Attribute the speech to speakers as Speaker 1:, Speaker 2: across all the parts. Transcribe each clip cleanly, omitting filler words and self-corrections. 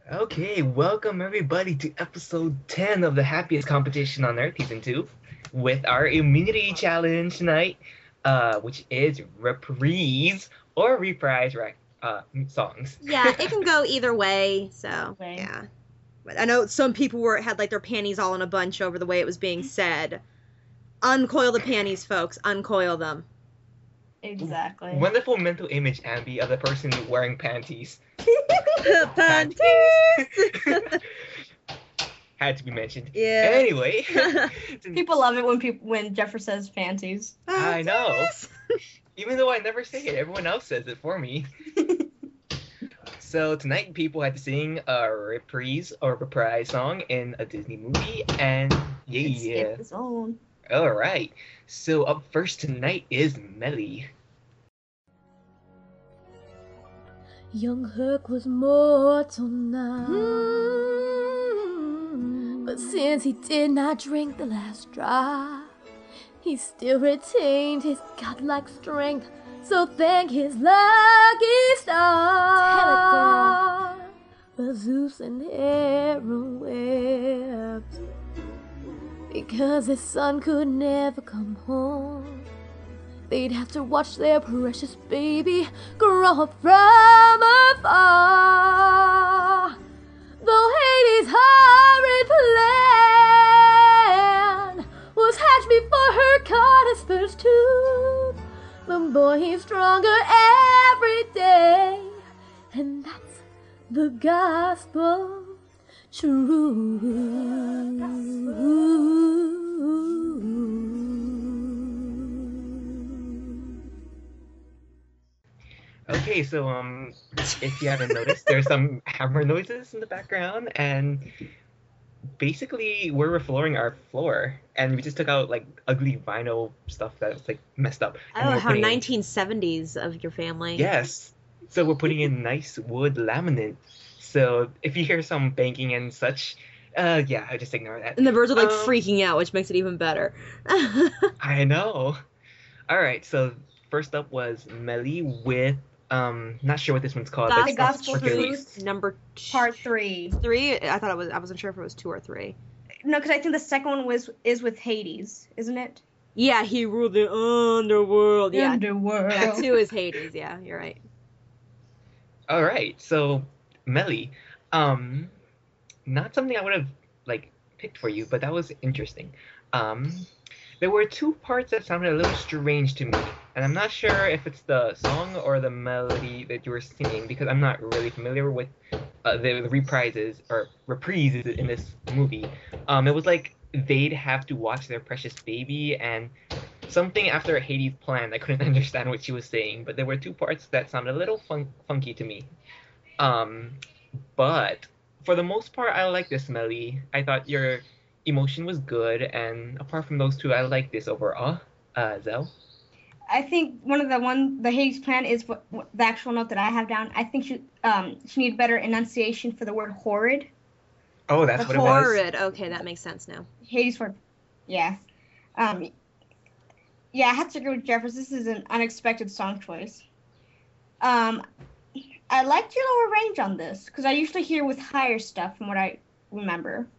Speaker 1: Okay, welcome everybody to episode 10 of the happiest competition on Earth, season 2, with our immunity challenge tonight, which is reprise or reprise songs.
Speaker 2: Yeah, it can go either way, so
Speaker 3: Way.
Speaker 2: yeah. But I know some people had like their panties all in a bunch over the way it was being said. Uncoil the panties, folks. Uncoil them.
Speaker 3: Exactly.
Speaker 1: Wonderful mental image, Ambi, of the person wearing panties.
Speaker 2: Panties!
Speaker 1: Had to be mentioned.
Speaker 2: Yeah.
Speaker 1: Anyway.
Speaker 3: People love it when Jeffrey says panties.
Speaker 1: I know. Even though I never say it, everyone else says it for me. So tonight, people had to sing a reprise song in a Disney movie, and yeah.
Speaker 3: Skip his own.
Speaker 1: All right. So up first tonight is Melly.
Speaker 4: Young Herc was mortal now, but since he did not drink the last drop, he still retained his godlike strength. So thank his lucky star for Zeus and Hera wept, because his son could never come home. They'd have to watch their precious baby grow up from afar. Though Hades' horrid plan was hatched before her caught his first tooth, the boy he's stronger every day, and that's the gospel truth.
Speaker 1: Okay, so if you haven't noticed, there's some hammer noises in the background, and basically we're reflooring our floor, and we just took out like ugly vinyl stuff that was like messed up. And
Speaker 2: Oh,
Speaker 1: we're
Speaker 2: how
Speaker 1: putting in-
Speaker 2: 1970s of your family.
Speaker 1: Yes. So we're putting in nice wood laminate. So if you hear some banging and such, yeah, I just ignore that.
Speaker 2: And the birds are like
Speaker 1: Um,
Speaker 2: freaking out, which makes it even better.
Speaker 1: I know. All right, so first up was Melly with not sure what this one's called, but
Speaker 3: The
Speaker 1: it's
Speaker 3: Gospel
Speaker 1: Hercules.
Speaker 2: Number
Speaker 3: Part 3.
Speaker 2: 3. I wasn't sure if it was 2 or 3.
Speaker 3: No, because I think the second one is with Hades, isn't it?
Speaker 2: Yeah, he ruled the underworld. Yeah,
Speaker 3: Underworld.
Speaker 2: yeah, 2 is Hades. Yeah, you're right.
Speaker 1: All right, so Melly, not something I would have like picked for you, but that was interesting. There were two parts that sounded a little strange to me, and I'm not sure if it's the song or the melody that you were singing because I'm not really familiar with the reprises in this movie. It was like they'd have to watch their precious baby and something after Hades' plan. I couldn't understand what she was saying, but there were two parts that sounded a little funky to me. But for the most part, I like this melody. I thought your emotion was good, and apart from those two, I like this overall. Zell?
Speaker 3: I think the Hades plan is what the actual note that I have down. I think she needed better enunciation for the word horrid.
Speaker 1: Oh, that's what it was.
Speaker 2: Horrid. Okay, that makes sense now.
Speaker 3: Hades word. Yeah. Yeah, I have to agree with Jeffers. This is an unexpected song choice. I liked your lower range on this because I usually hear with higher stuff from what I remember.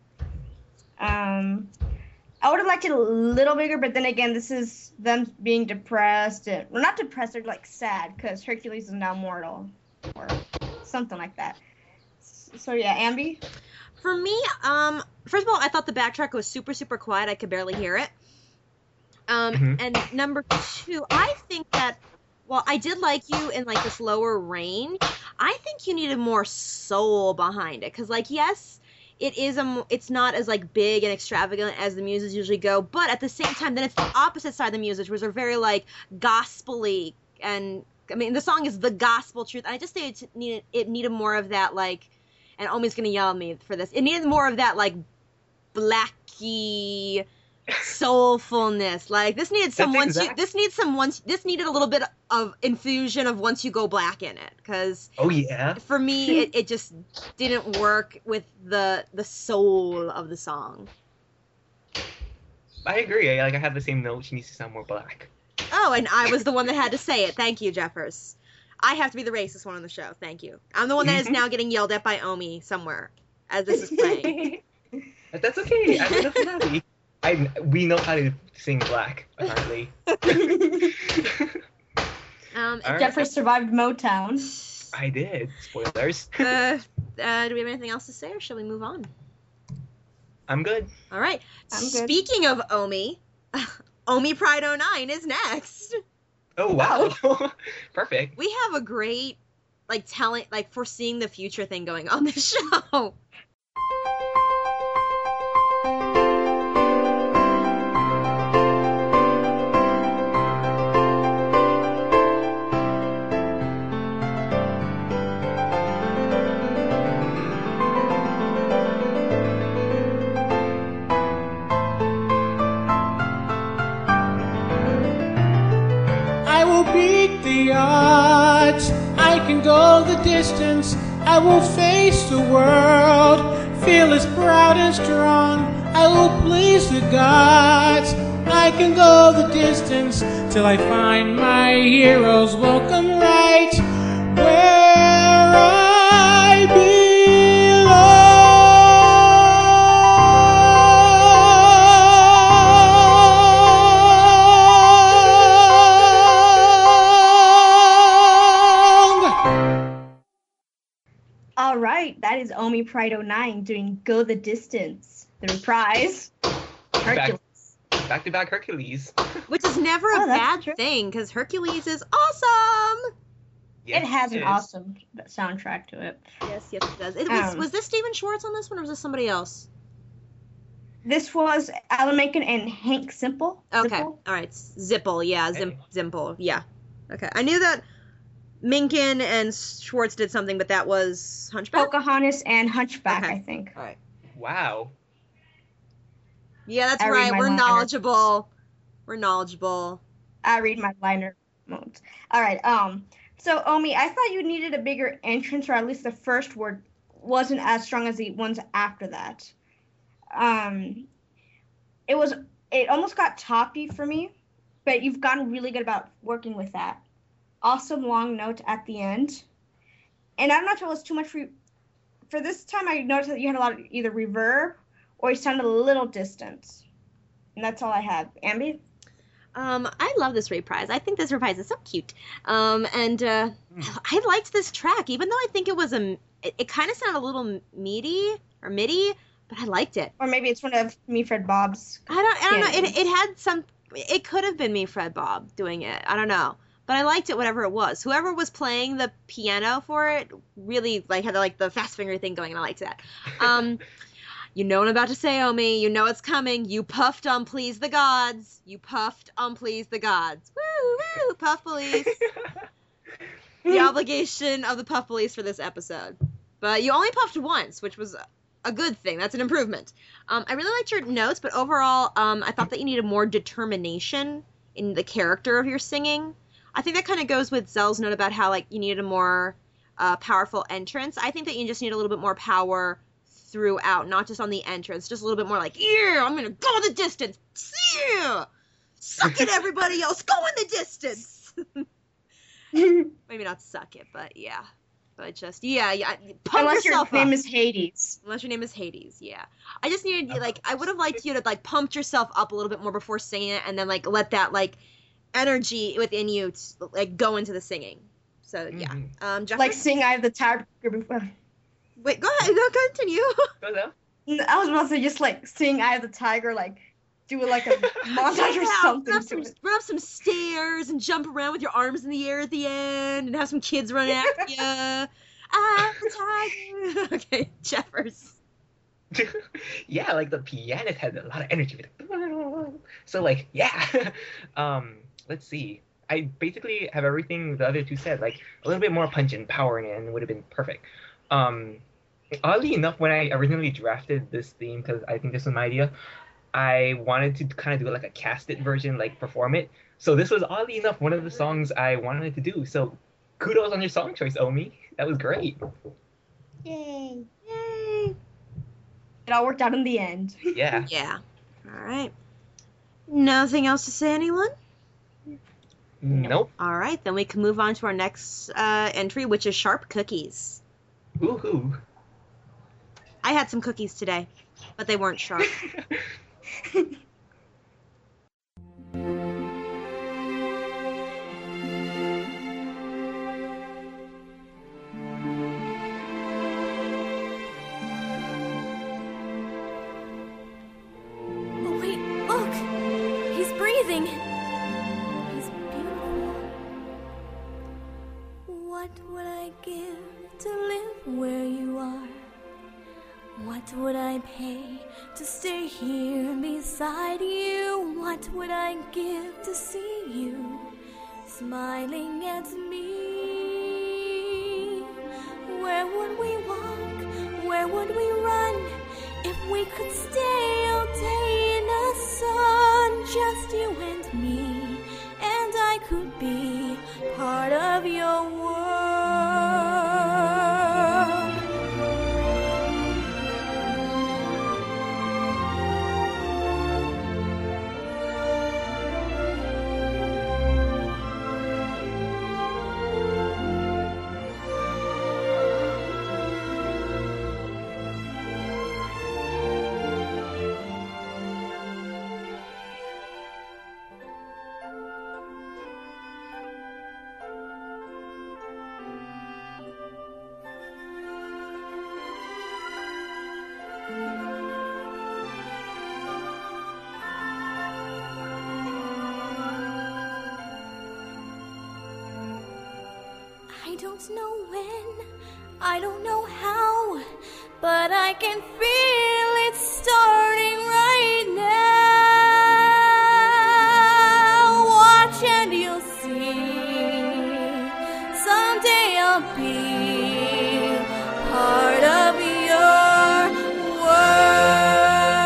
Speaker 3: I would have liked it a little bigger, but then again, this is them being depressed. Well, not depressed, they're like sad because Hercules is now mortal or something like that. So yeah, Ambi?
Speaker 2: For me, first of all, I thought the backtrack was super, super quiet. I could barely hear it. And number 2, I think that, well, I did like you in like this lower range. I think you needed more soul behind it, because like, yes, it's not as like big and extravagant as the muses usually go, but at the same time, then it's the opposite side of the muses, which are very like gospel-y, and I mean the song is the gospel truth. I just think it needed more of that, like, and Omi's gonna yell at me for this. It needed more of that like blacky soulfulness. Like this needed some this needed a little bit of infusion of once you go black in it, because
Speaker 1: Oh yeah.
Speaker 2: for me it just didn't work with the soul of the song.
Speaker 1: I agree. I had the same note. She needs to sound more black.
Speaker 2: Oh, and I was the one that had to say it. Thank you, Jeffers. I have to be the racist one on the show. Thank you. I'm the one that is now getting yelled at by Omi somewhere as this is playing.
Speaker 1: That's okay. I'm the finale. We know how to sing black, apparently.
Speaker 3: Jeffrey survived Motown.
Speaker 1: I did. Spoilers.
Speaker 2: Do we have anything else to say, or shall we move on?
Speaker 1: I'm good.
Speaker 2: All right.
Speaker 3: I'm good.
Speaker 2: Speaking of Omi, Omi Pride 09 is next.
Speaker 1: Oh, wow. Perfect.
Speaker 2: We have a great, foreseeing the future thing going on this show.
Speaker 5: The odds, I can go the distance, I will face the world, feel as proud and strong, I will please the gods, I can go the distance, till I find my heroes welcome right where I belong.
Speaker 3: All right, that is Omi Pride 09 doing Go the Distance, the reprise. Hercules.
Speaker 1: Back-to-back Hercules.
Speaker 2: Which is never a bad thing, because Hercules is awesome!
Speaker 1: Yes,
Speaker 3: it has an awesome soundtrack to it.
Speaker 2: Yes, it does. Was this Steven Schwartz on this one, or was this somebody else?
Speaker 3: This was Alan Menken and Hank Simple.
Speaker 2: Okay,
Speaker 3: Zipple?
Speaker 2: all right. Zipple, yeah, Zimple, yeah. Okay, I knew that Menken and Schwartz did something, but that was Hunchback?
Speaker 3: Pocahontas and Hunchback,
Speaker 2: okay.
Speaker 3: I think.
Speaker 2: All right.
Speaker 1: Wow.
Speaker 2: Yeah, that's right. We're knowledgeable. We're knowledgeable.
Speaker 3: I read my liner notes. All right. So Omi, I thought you needed a bigger entrance, or at least the first word wasn't as strong as the ones after that. It almost got toppy for me, but you've gotten really good about working with that. Awesome long note at the end. And I'm not sure it was too much for you. For this time, I noticed that you had a lot of either reverb or you sounded a little distant. And that's all I had. Ambi?
Speaker 2: I love this reprise. I think this reprise is so cute. I liked this track, even though I think it was it kind of sounded a little meaty, but I liked it.
Speaker 3: Or maybe it's one of Me, Fred, Bob's.
Speaker 2: I don't know. It had some. It could have been Me, Fred, Bob doing it. I don't know. But I liked it, whatever it was. Whoever was playing the piano for it really had the fast finger thing going, and I liked that. You know what I'm about to say, Omi. You know it's coming. You puffed on Please the Gods. You puffed on Please the Gods. Woo, woo, Puff Police. The obligation of the Puff Police for this episode. But you only puffed once, which was a good thing. That's an improvement. I really liked your notes, but overall, I thought that you needed more determination in the character of your singing. I think that kind of goes with Zell's note about how you needed a more powerful entrance. I think that you just need a little bit more power throughout, not just on the entrance, just a little bit more yeah, I'm gonna go the distance. Yeah, suck it, everybody else, go in the distance. Maybe not suck it, but yeah, but just pump
Speaker 3: unless
Speaker 2: yourself
Speaker 3: your name
Speaker 2: up.
Speaker 3: is Hades.
Speaker 2: Unless your name is Hades, yeah. I just needed I would have liked you to pump yourself up a little bit more before singing it, and then let that energy within you go into the singing. So yeah. Jeffrey?
Speaker 3: Sing Eye of the Tiger before.
Speaker 2: Wait, go ahead. Go continue.
Speaker 1: Go though.
Speaker 3: I was about to just sing Eye of the Tiger, do a montage or something.
Speaker 2: Run up some stairs and jump around with your arms in the air at the end, and have some kids run after you. Eye of the Tiger. Okay, Jeffers.
Speaker 1: Yeah, the pianist had a lot of energy. So yeah. Let's see. I basically have everything the other two said. A little bit more punch and power in it, and it would have been perfect. Oddly enough, when I originally drafted this theme, because I think this was my idea, I wanted to kind of do a casted version, perform it. So this was, oddly enough, one of the songs I wanted to do. So kudos on your song choice, Omi. That was great.
Speaker 3: Yay.
Speaker 2: Yay.
Speaker 3: It all worked out in the end.
Speaker 1: Yeah.
Speaker 2: Yeah. All right. Nothing else to say, anyone?
Speaker 1: Nope.
Speaker 2: All right, then we can move on to our next entry, which is sharp cookies.
Speaker 1: Woohoo.
Speaker 2: I had some cookies today, but they weren't sharp.
Speaker 4: Oh, wait, look! He's breathing! He's beautiful. What would I give to live where you are? What would I pay to stay here beside you? What would I give to see you smiling at me? Where would we walk? Where would we run? If we could stay all day in the sun, just you and me, and I could be part of your world. I don't know when, I don't know how, but I can feel it starting right now. Watch and you'll see, someday I'll be part of your world.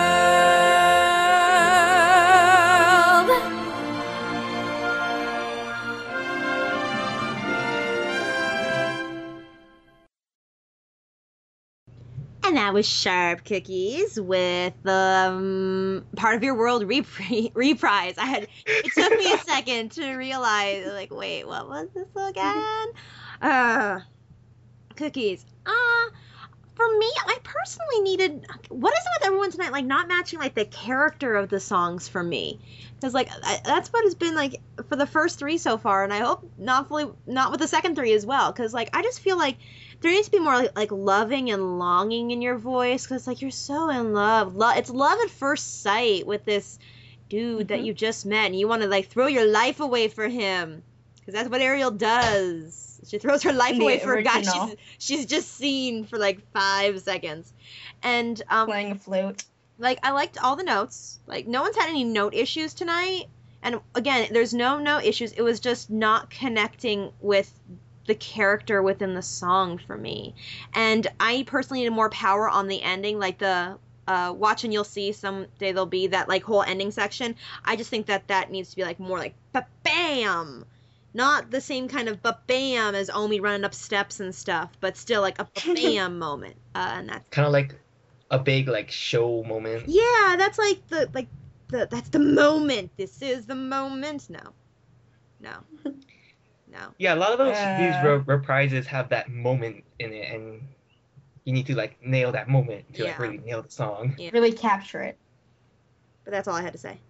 Speaker 2: And that was Sharp Cookies with Part of Your World reprise. It took me a second to realize, like, wait, what was this again? Cookies. For me, I personally needed, what is it with everyone tonight, like, not matching, like, the character of the songs for me? Because, like, that's what it's been, like, for the first 3 so far, and I hope not with the second 3 as well, because, like, I just feel like there needs to be more, like loving and longing in your voice, because, like, you're so in love. It's love at first sight with this dude that you just met, and you want to, like, throw your life away for him, because that's what Ariel does. She throws her life away for a guy she's just seen for, like, 5 seconds. And
Speaker 3: playing a flute.
Speaker 2: Like, I liked all the notes. Like, no one's had any note issues tonight. And, again, there's no note issues. It was just not connecting with the character within the song for me. And I personally needed more power on the ending, like the watch and you'll see someday there'll be that, like, whole ending section. I just think that needs to be, like, more like ba-bam, not the same kind of ba-bam as Omi running up steps and stuff, but still, like, a ba-bam moment. And that's
Speaker 1: kind of like a big, like, show moment.
Speaker 2: Yeah, that's like that's the moment. This is the moment. No.
Speaker 1: Yeah, a lot of these reprises have that moment in it, and you need to, like, nail that moment to like really nail the song.
Speaker 2: Yeah.
Speaker 3: Really capture it.
Speaker 2: But that's all I had to say.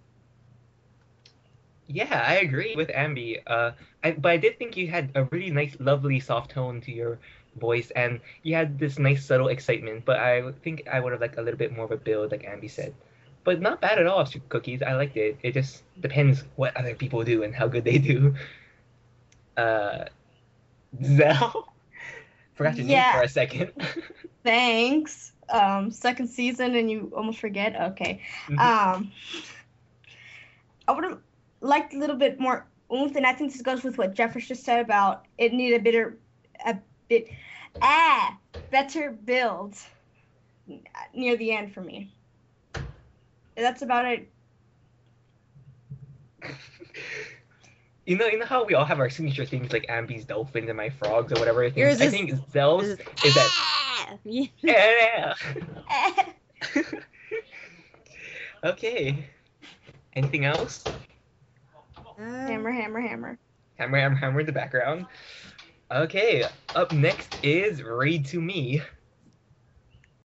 Speaker 1: Yeah, I agree with Ambi. But I did think you had a really nice, lovely, soft tone to your voice, and you had this nice, subtle excitement. But I think I would have liked a little bit more of a build, like Ambi said. But not bad at all, Cookies. I liked it. It just depends what other people do and how good they do. Zell? Forgot your name for a second.
Speaker 3: Thanks. Second season and you almost forget? Okay.
Speaker 1: Mm-hmm.
Speaker 3: I would have liked a little bit more oomph, and I think this goes with what Jeffers just said about it needed better build near the end for me. That's about it.
Speaker 1: You know how we all have our signature things like Ambi's dolphins and my frogs or whatever. I think Zell's is that. Yeah. Okay. Anything else?
Speaker 3: Hammer.
Speaker 1: Hammer, hammer, hammer in the background. Okay, up next is Read to Me.